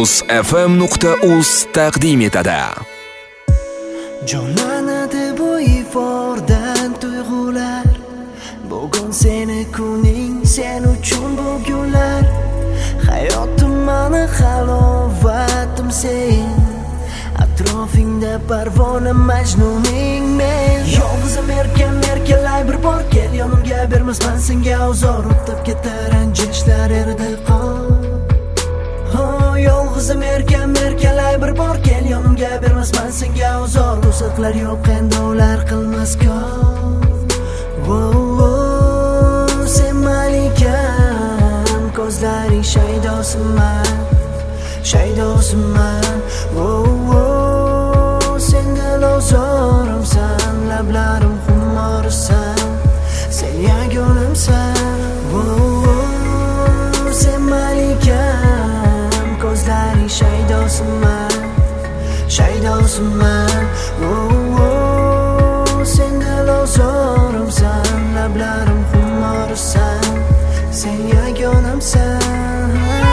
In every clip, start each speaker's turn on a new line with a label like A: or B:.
A: muzfm.uz taqdim etadi.
B: Jonlanadi bu ifordan tuyg'ular. Bugun seni kuning, sen uchun bu gullar. Hayotim mani halovatim sen. Atrofingda parvona majnuning men. Yolg'izim erkalay bir bor kel yonimga, bermasman senga ozor. O'tib ketar ranjishlar erdi qon. Yolg'izim erkalay bir bor kel yonimga, bermasman senga ozor. To'siqlar yo'q endi ular qilmas kor. Sen malikam, ko'zlaring shaydosiman, shaydosiman. Sen dilozorimsan, lablarim xumorsan, sen yagonamsan. Sen malikam, ko'zlaring shaydosiman, shaydosiman. Sen dilozorimsan, lablarim xumorsan, sen yagonamsan.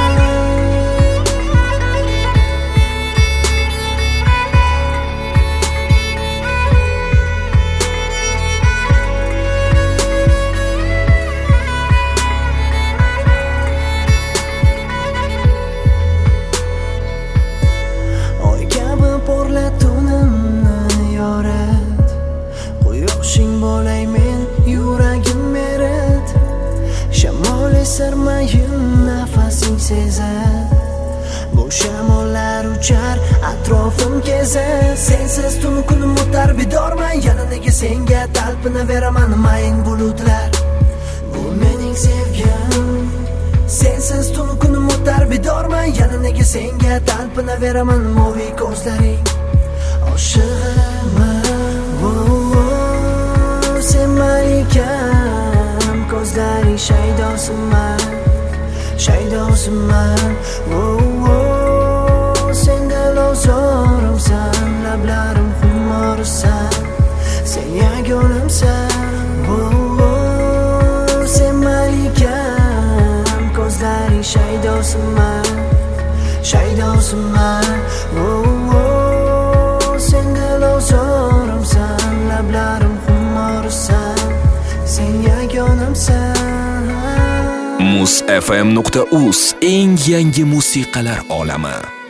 B: Sarmayim nafasing sezar, bu shamollar uchar, atrofim kezar. Sensiz tun kunim o'tar bedorman, yana nega senga talpinaveraman mayin bulutlar. Bu mening sevgim. Sensiz tun kunim o'tar bedorman, yana nega senga talpinaveraman moviy ko'zlaring oshig'iman. Sen malikam, ko'zlaring shaydosiman, shaydosiman. Sen dilozorimsan, lablarim xumorsan, sen yagonamsan. Sen malikam, ko'zlaring shaydosiman, shaydosiman. Sen dilozorimsan, lablarim xumorsan, sen yagonamsan.
A: muzfm.uz eng yangi musiqalar olami.